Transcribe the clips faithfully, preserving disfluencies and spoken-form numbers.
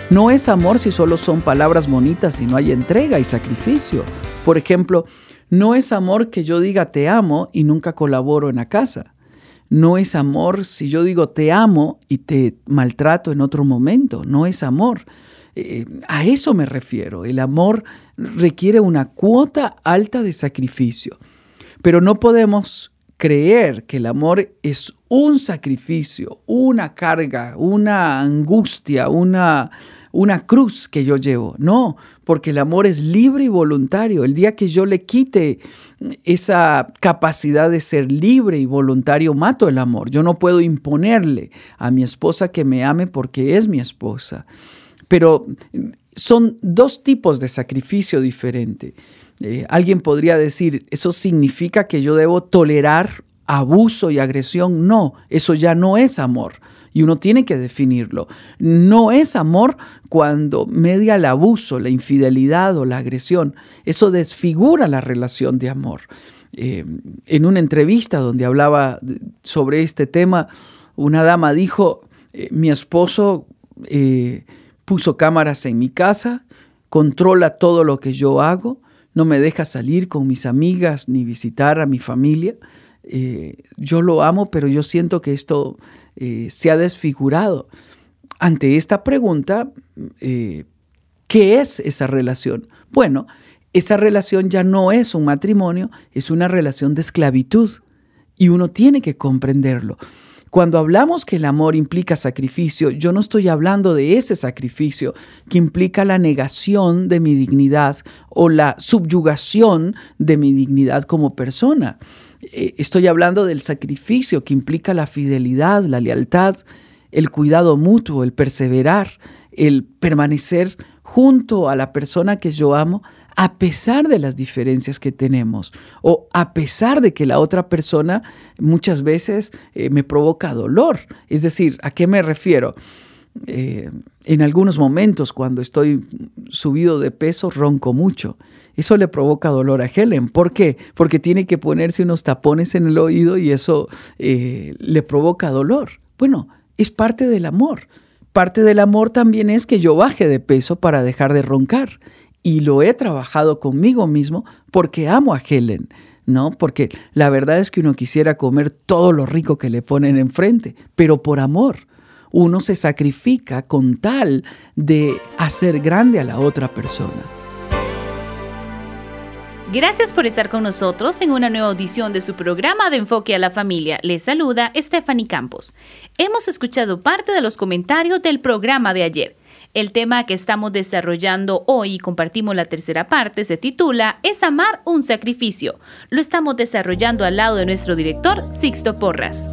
No es amor si solo son palabras bonitas y no hay entrega y sacrificio. Por ejemplo, no es amor que yo diga te amo y nunca colaboro en la casa. No es amor si yo digo te amo y te maltrato en otro momento. No es amor. Eh, a eso me refiero. El amor requiere una cuota alta de sacrificio. Pero no podemos creer que el amor es un sacrificio, una carga, una angustia, una, una cruz que yo llevo. No, porque el amor es libre y voluntario. El día que yo le quite esa capacidad de ser libre y voluntario, mato el amor. Yo no puedo imponerle a mi esposa que me ame porque es mi esposa. Pero son dos tipos de sacrificio diferentes. Eh, alguien podría decir, ¿eso significa que yo debo tolerar abuso y agresión? No, eso ya no es amor. Y uno tiene que definirlo. No es amor cuando media el abuso, la infidelidad o la agresión. Eso desfigura la relación de amor. Eh, en una entrevista donde hablaba sobre este tema, una dama dijo, eh, mi esposo eh, puso cámaras en mi casa, controla todo lo que yo hago, no me deja salir con mis amigas ni visitar a mi familia. Eh, yo lo amo, pero yo siento que esto eh, se ha desfigurado. Ante esta pregunta, eh, ¿qué es esa relación? Bueno, esa relación ya no es un matrimonio, es una relación de esclavitud y uno tiene que comprenderlo. Cuando hablamos que el amor implica sacrificio, yo no estoy hablando de ese sacrificio que implica la negación de mi dignidad o la subyugación de mi dignidad como persona. Estoy hablando del sacrificio que implica la fidelidad, la lealtad, el cuidado mutuo, el perseverar, el permanecer junto a la persona que yo amo a pesar de las diferencias que tenemos o a pesar de que la otra persona muchas veces eh, me provoca dolor. Es decir, ¿a qué me refiero? Eh, en algunos momentos cuando estoy subido de peso ronco mucho. Eso le provoca dolor a Helen. ¿Por qué? Porque tiene que ponerse unos tapones en el oído y eso eh, le provoca dolor. Bueno, es parte del amor. Parte del amor también es que yo baje de peso para dejar de roncar. Y lo he trabajado conmigo mismo porque amo a Helen, ¿no? Porque la verdad es que uno quisiera comer todo lo rico que le ponen enfrente, pero por amor. Uno se sacrifica con tal de hacer grande a la otra persona. Gracias por estar con nosotros en una nueva audición de su programa de Enfoque a la Familia. Les saluda Stephanie Campos. Hemos escuchado parte de los comentarios del programa de ayer. El tema que estamos desarrollando hoy y compartimos la tercera parte se titula ¿Es amar un sacrificio? Lo estamos desarrollando al lado de nuestro director Sixto Porras.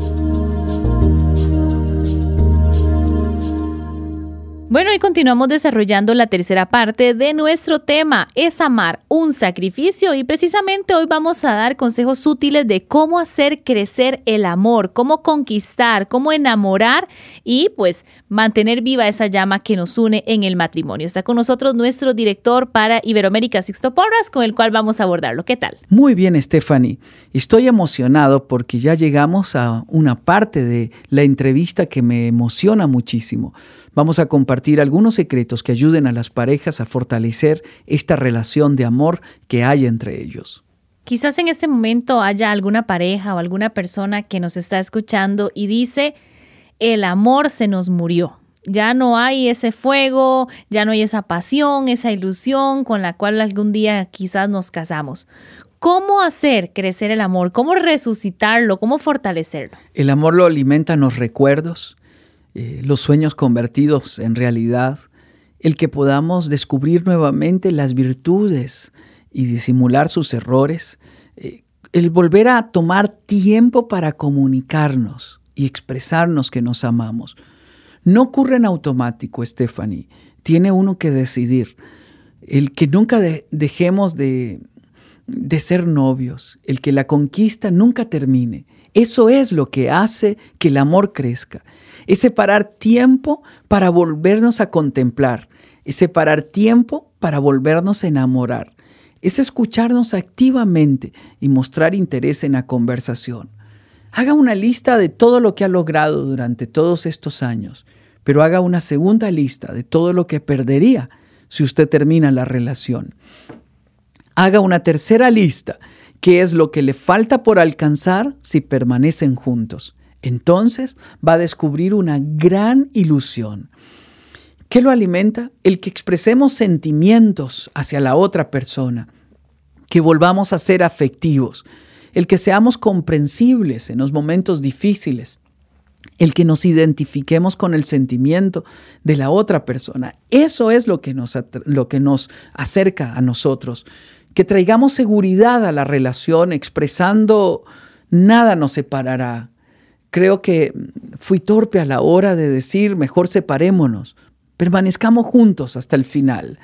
Bueno, y continuamos desarrollando la tercera parte de nuestro tema, ¿es amar un sacrificio? Y precisamente hoy vamos a dar consejos útiles de cómo hacer crecer el amor, cómo conquistar, cómo enamorar y pues mantener viva esa llama que nos une en el matrimonio. Está con nosotros nuestro director para Iberoamérica, Sixto Porras, con el cual vamos a abordarlo. ¿Qué tal? Muy bien, Stephanie. Estoy emocionado porque ya llegamos a una parte de la entrevista que me emociona muchísimo. Vamos a compartir algunos secretos que ayuden a las parejas a fortalecer esta relación de amor que hay entre ellos. Quizás en este momento haya alguna pareja o alguna persona que nos está escuchando y dice, el amor se nos murió. Ya no hay ese fuego, ya no hay esa pasión, esa ilusión con la cual algún día quizás nos casamos. ¿Cómo hacer crecer el amor? ¿Cómo resucitarlo? ¿Cómo fortalecerlo? El amor lo alimentan los recuerdos, eh, los sueños convertidos en realidad, el que podamos descubrir nuevamente las virtudes y disimular sus errores, eh, el volver a tomar tiempo para comunicarnos y expresarnos que nos amamos. No ocurre en automático, Stephanie. Tiene uno que decidir. El que nunca de, dejemos de, de ser novios, el que la conquista nunca termine. Eso es lo que hace que el amor crezca. Es separar tiempo para volvernos a contemplar. Es separar tiempo para volvernos a enamorar. Es escucharnos activamente y mostrar interés en la conversación. Haga una lista de todo lo que ha logrado durante todos estos años. pero haga una segunda lista de todo lo que perdería si usted termina la relación. Haga una tercera lista, que es lo que le falta por alcanzar si permanecen juntos. Entonces va a descubrir una gran ilusión. ¿Qué lo alimenta? El que expresemos sentimientos hacia la otra persona, que volvamos a ser afectivos, el que seamos comprensibles en los momentos difíciles, el que nos identifiquemos con el sentimiento de la otra persona. Eso es lo que nos, lo que nos acerca a nosotros. Que traigamos seguridad a la relación expresando nada nos separará. Creo que fui torpe a la hora de decir mejor separémonos. Permanezcamos juntos hasta el final.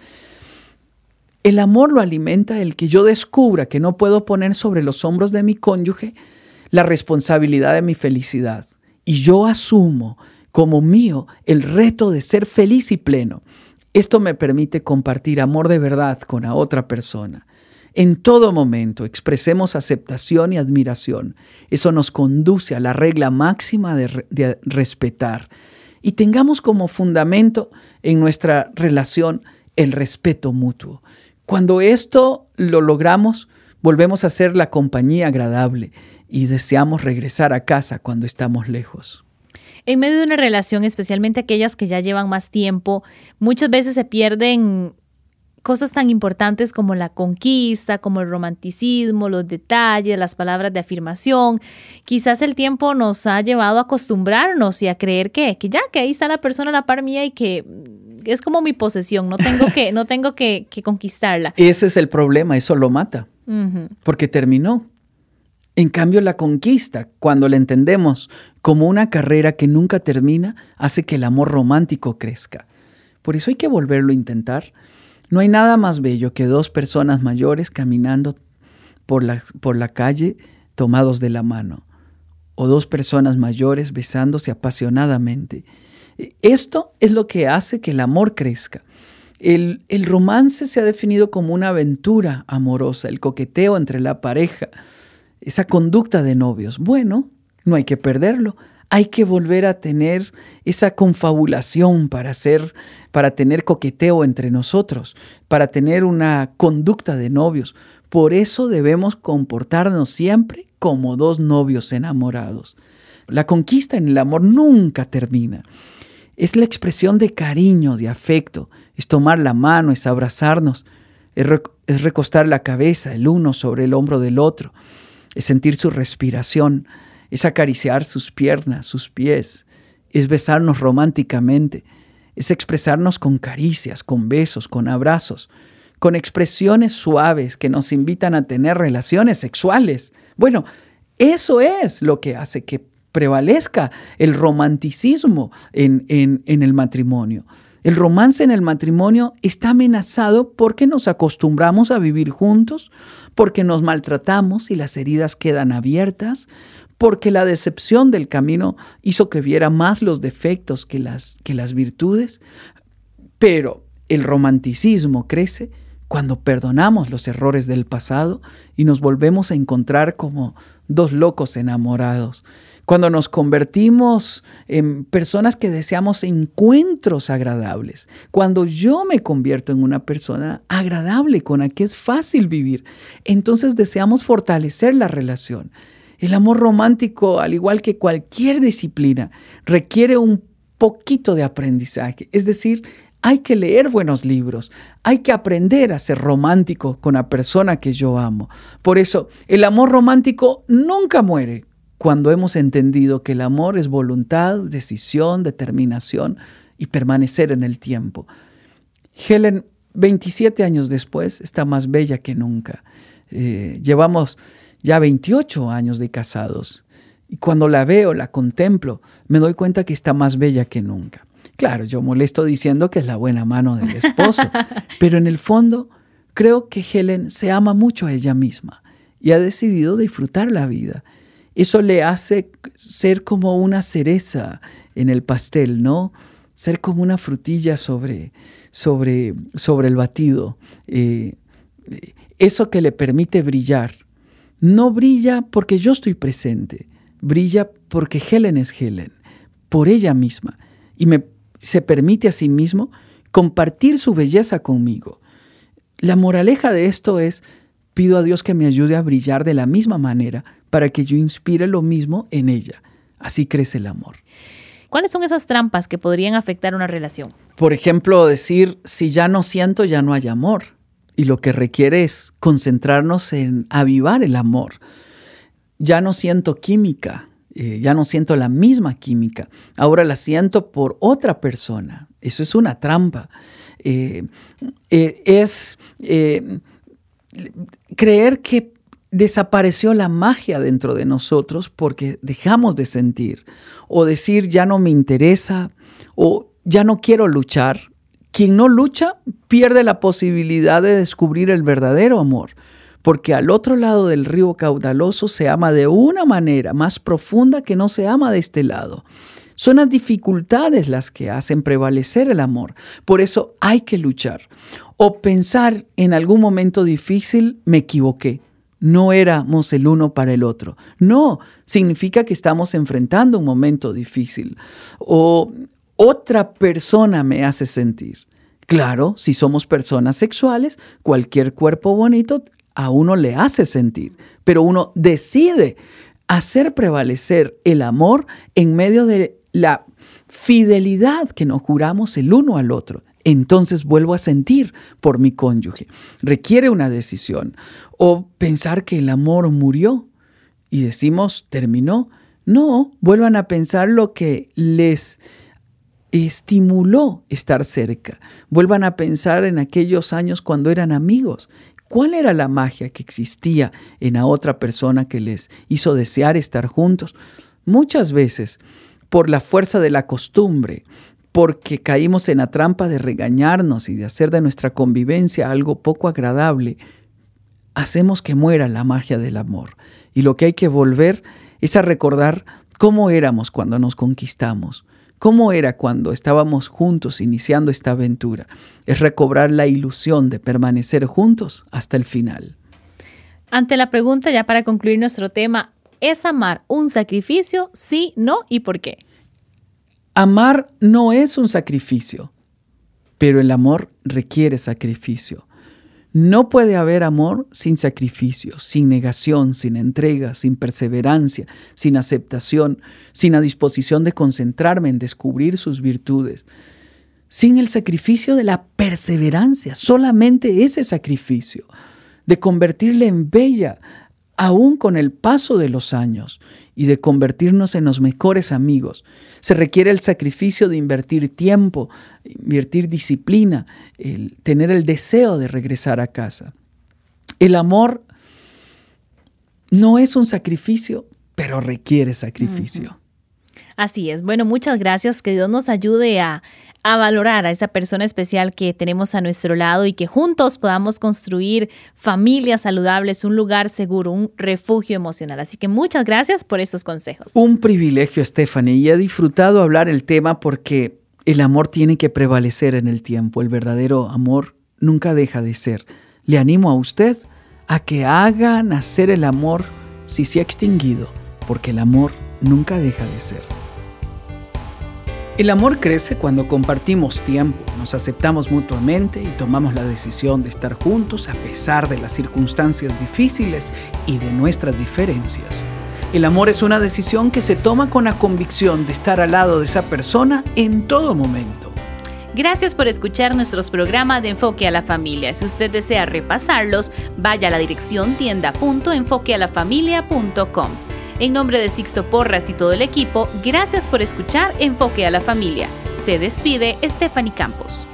El amor lo alimenta el que yo descubra que no puedo poner sobre los hombros de mi cónyuge la responsabilidad de mi felicidad. Y yo asumo como mío el reto de ser feliz y pleno. Esto me permite compartir amor de verdad con la otra persona. En todo momento expresemos aceptación y admiración. Eso nos conduce a la regla máxima de, de respetar. Y tengamos como fundamento en nuestra relación el respeto mutuo. Cuando esto lo logramos, volvemos a ser la compañía agradable y deseamos regresar a casa cuando estamos lejos. En medio de una relación, especialmente aquellas que ya llevan más tiempo, muchas veces se pierden cosas tan importantes como la conquista, como el romanticismo, los detalles, las palabras de afirmación. Quizás el tiempo nos ha llevado a acostumbrarnos y a creer que, que ya, que ahí está la persona a la par mía y que es como mi posesión, no tengo que, no tengo que, que conquistarla. Ese es el problema, eso lo mata, uh-huh. porque terminó. En cambio, la conquista, cuando la entendemos como una carrera que nunca termina, hace que el amor romántico crezca. Por eso hay que volverlo a intentar. No hay nada más bello que dos personas mayores caminando por la, por la calle tomados de la mano, o dos personas mayores besándose apasionadamente. Esto es lo que hace que el amor crezca. El, el romance se ha definido como una aventura amorosa, el coqueteo entre la pareja, esa conducta de novios. Bueno, no hay que perderlo. Hay que volver a tener esa confabulación para hacer, para tener coqueteo entre nosotros, para tener una conducta de novios. Por eso debemos comportarnos siempre como dos novios enamorados. La conquista en el amor nunca termina. Es la expresión de cariño, de afecto. Es tomar la mano, es abrazarnos, es, rec- es recostar la cabeza el uno sobre el hombro del otro. Es sentir su respiración, es acariciar sus piernas, sus pies, es besarnos románticamente, es expresarnos con caricias, con besos, con abrazos, con expresiones suaves que nos invitan a tener relaciones sexuales. Bueno, eso es lo que hace que prevalezca el romanticismo en, en, en el matrimonio. El romance en el matrimonio está amenazado porque nos acostumbramos a vivir juntos, porque nos maltratamos y las heridas quedan abiertas, porque la decepción del camino hizo que viera más los defectos que las, que las virtudes. Pero el romanticismo crece cuando perdonamos los errores del pasado y nos volvemos a encontrar como dos locos enamorados. Cuando nos convertimos en personas que deseamos encuentros agradables. Cuando yo me convierto en una persona agradable con la que es fácil vivir, entonces deseamos fortalecer la relación. El amor romántico, al igual que cualquier disciplina, requiere un poquito de aprendizaje. Es decir, hay que leer buenos libros, hay que aprender a ser romántico con la persona que yo amo. Por eso, el amor romántico nunca muere cuando hemos entendido que el amor es voluntad, decisión, determinación y permanecer en el tiempo. Helen, veintisiete años después, está más bella que nunca. Eh, llevamos ya veintiocho años de casados y cuando la veo, la contemplo, me doy cuenta que está más bella que nunca. Claro, yo molesto diciendo que es la buena mano del esposo, pero en el fondo creo que Helen se ama mucho a ella misma y ha decidido disfrutar la vida. Eso le hace ser como una cereza en el pastel, ¿no? Ser como una frutilla sobre, sobre, sobre el batido. Eh, eso que le permite brillar. No brilla porque yo estoy presente, brilla porque Helen es Helen, por ella misma. Y me se permite a sí mismo compartir su belleza conmigo. La moraleja de esto es, pido a Dios que me ayude a brillar de la misma manera para que yo inspire lo mismo en ella. Así crece el amor. ¿Cuáles son esas trampas que podrían afectar una relación? Por ejemplo, decir, si ya no siento, ya no hay amor. Y lo que requiere es concentrarnos en avivar el amor. Ya no siento química, eh, ya no siento la misma química. Ahora la siento por otra persona. Eso es una trampa. Eh, eh, es eh, creer que desapareció la magia dentro de nosotros porque dejamos de sentir. O decir, ya no me interesa, o ya no quiero luchar. Quien no lucha pierde la posibilidad de descubrir el verdadero amor, porque al otro lado del río caudaloso se ama de una manera más profunda que no se ama de este lado. Son las dificultades las que hacen prevalecer el amor. Por eso hay que luchar. O pensar en algún momento difícil, me equivoqué. No éramos el uno para el otro. No, significa que estamos enfrentando un momento difícil. O otra persona me hace sentir. Claro, si somos personas sexuales, cualquier cuerpo bonito a uno le hace sentir, pero uno decide hacer prevalecer el amor en medio de la fidelidad que nos juramos el uno al otro. Entonces vuelvo a sentir por mi cónyuge. Requiere una decisión. O pensar que el amor murió y decimos, terminó. No, vuelvan a pensar lo que les estimuló estar cerca. Vuelvan a pensar en aquellos años cuando eran amigos. ¿Cuál era la magia que existía en la otra persona que les hizo desear estar juntos? Muchas veces, por la fuerza de la costumbre, porque caímos en la trampa de regañarnos y de hacer de nuestra convivencia algo poco agradable, hacemos que muera la magia del amor. Y lo que hay que volver es a recordar cómo éramos cuando nos conquistamos. ¿Cómo era cuando estábamos juntos iniciando esta aventura? Es recobrar la ilusión de permanecer juntos hasta el final. Ante la pregunta, ya para concluir nuestro tema, ¿es amar un sacrificio? Sí, no y por qué. Amar no es un sacrificio, pero el amor requiere sacrificio. No puede haber amor sin sacrificio, sin negación, sin entrega, sin perseverancia, sin aceptación, sin la disposición de concentrarme en descubrir sus virtudes. Sin el sacrificio de la perseverancia, solamente ese sacrificio, de convertirle en bella, aún con el paso de los años, y de convertirnos en los mejores amigos. Se requiere el sacrificio de invertir tiempo, invertir disciplina, el tener el deseo de regresar a casa. El amor no es un sacrificio, pero requiere sacrificio. Uh-huh. Así es. Bueno, muchas gracias. Que Dios nos ayude a a valorar a esa persona especial que tenemos a nuestro lado y que juntos podamos construir familias saludables, un lugar seguro, un refugio emocional. Así que muchas gracias por estos consejos. Un privilegio, Stephanie, y he disfrutado hablar el tema porque el amor tiene que prevalecer en el tiempo. El verdadero amor nunca deja de ser. Le animo a usted a que haga nacer el amor si se ha extinguido, porque el amor nunca deja de ser. El amor crece cuando compartimos tiempo, nos aceptamos mutuamente y tomamos la decisión de estar juntos a pesar de las circunstancias difíciles y de nuestras diferencias. El amor es una decisión que se toma con la convicción de estar al lado de esa persona en todo momento. Gracias por escuchar nuestros programas de Enfoque a la Familia. Si usted desea repasarlos, vaya a la dirección tienda punto enfoque a la familia punto com. En nombre de Sixto Porras y todo el equipo, gracias por escuchar Enfoque a la Familia. Se despide Stephanie Campos.